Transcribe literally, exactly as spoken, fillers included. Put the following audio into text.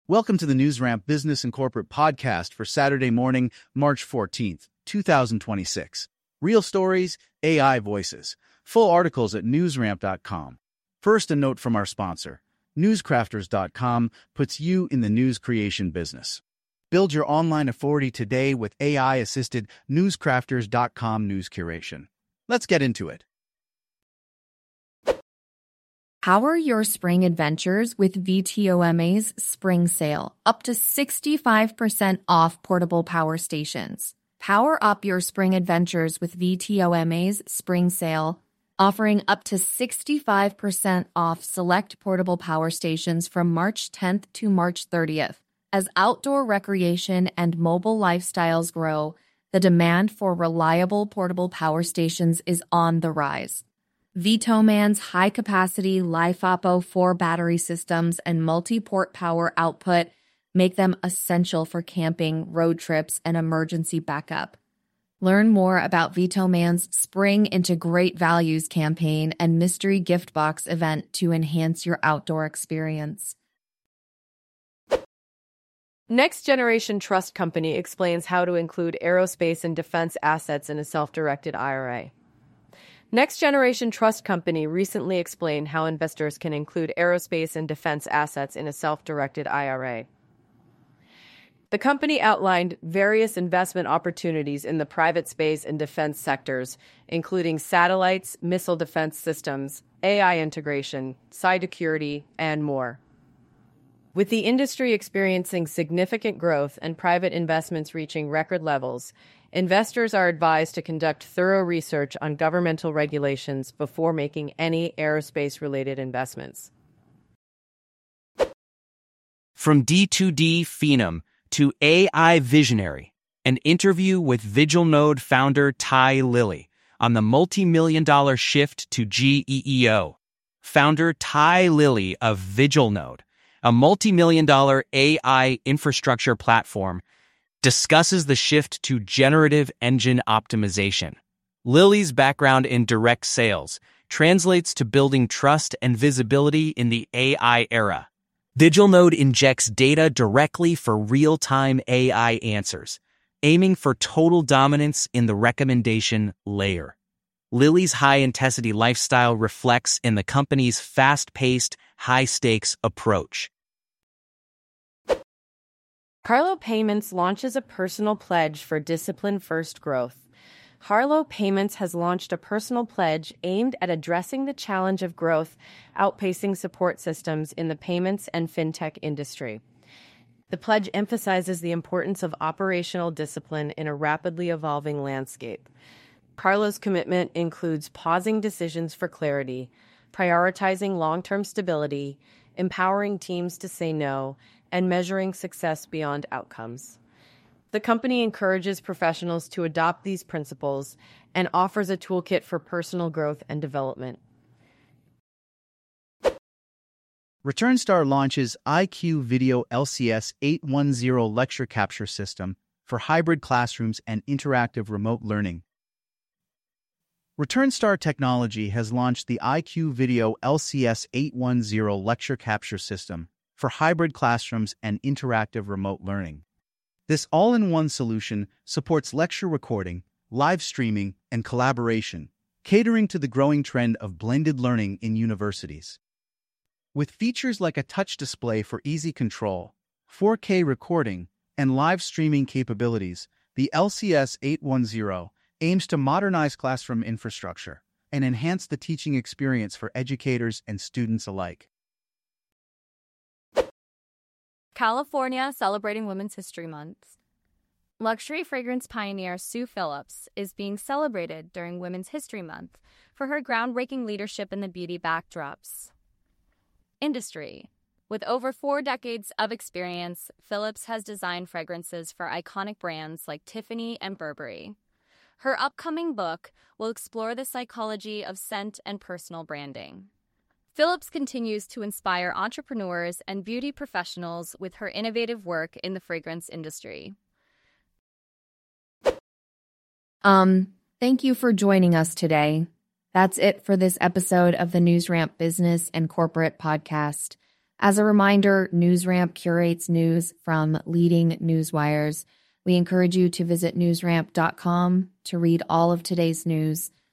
Welcome to the NewsRamp Business and Corporate Podcast for Saturday morning, March fourteenth, two thousand twenty-six. Real stories, A I voices. Full articles at newsramp dot com. First, a note from our sponsor. newscrafters dot com puts you in the news creation business. Build your online authority today with A I-assisted newscrafters dot com news curation. Let's get into it. Power your spring adventures with V T O M A's Spring Sale, up to sixty-five percent off portable power stations. Power up your spring adventures with V T O M A's Spring Sale, offering up to sixty-five percent off select portable power stations from March tenth to March thirtieth. As outdoor recreation and mobile lifestyles grow, the demand for reliable portable power stations is on the rise. Vitoman's high-capacity LiFePO four battery systems and multi-port power output make them essential for camping, road trips, and emergency backup. Learn more about Vitoman's Spring into Great Values campaign and mystery gift box event to enhance your outdoor experience. Next Generation Trust Company explains how to include aerospace and defense assets in a self-directed I R A. Next Generation Trust Company recently explained how investors can include aerospace and defense assets in a self-directed I R A. The company outlined various investment opportunities in the private space and defense sectors, including satellites, missile defense systems, A I integration, cybersecurity, and more. With the industry experiencing significant growth and private investments reaching record levels, investors are advised to conduct thorough research on governmental regulations before making any aerospace-related investments. From D two D Phenom to A I Visionary, an interview with VigilNode founder Ty Lilly on the multi-million dollar shift to G E E O. Founder Ty Lilly of VigilNode, a multi-million dollar A I infrastructure platform, discusses the shift to generative engine optimization. Lilly's background in direct sales translates to building trust and visibility in the A I era. VigilNode injects data directly for real-time A I answers, aiming for total dominance in the recommendation layer. Lilly's high-intensity lifestyle reflects in the company's fast-paced, high-stakes approach. Harlow Payments launches a personal pledge for discipline-first growth. Harlow Payments has launched a personal pledge aimed at addressing the challenge of growth, outpacing support systems in the payments and fintech industry. The pledge emphasizes the importance of operational discipline in a rapidly evolving landscape. Harlow's commitment includes pausing decisions for clarity, prioritizing long-term stability, empowering teams to say no, and measuring success beyond outcomes. The company encourages professionals to adopt these principles and offers a toolkit for personal growth and development. ReturnStar launches I Q Video L C S eight ten lecture capture system for hybrid classrooms and interactive remote learning. ReturnStar Technology has launched the I Q Video L C S eight ten lecture capture system for hybrid classrooms and interactive remote learning. This all-in-one solution supports lecture recording, live streaming, and collaboration, catering to the growing trend of blended learning in universities. With features like a touch display for easy control, four K recording, and live streaming capabilities, the L C S eight ten aims to modernize classroom infrastructure and enhance the teaching experience for educators and students alike. California celebrating Women's History Month. Luxury fragrance pioneer Sue Phillips is being celebrated during Women's History Month for her groundbreaking leadership in the beauty backdrops. Industry. With over four decades of experience, Phillips has designed fragrances for iconic brands like Tiffany and Burberry. Her upcoming book will explore the psychology of scent and personal branding. Phillips continues to inspire entrepreneurs and beauty professionals with her innovative work in the fragrance industry. Um, thank you for joining us today. That's it for this episode of the NewsRamp Business and Corporate Podcast. As a reminder, NewsRamp curates news from leading newswires. We encourage you to visit newsramp dot com to read all of today's news.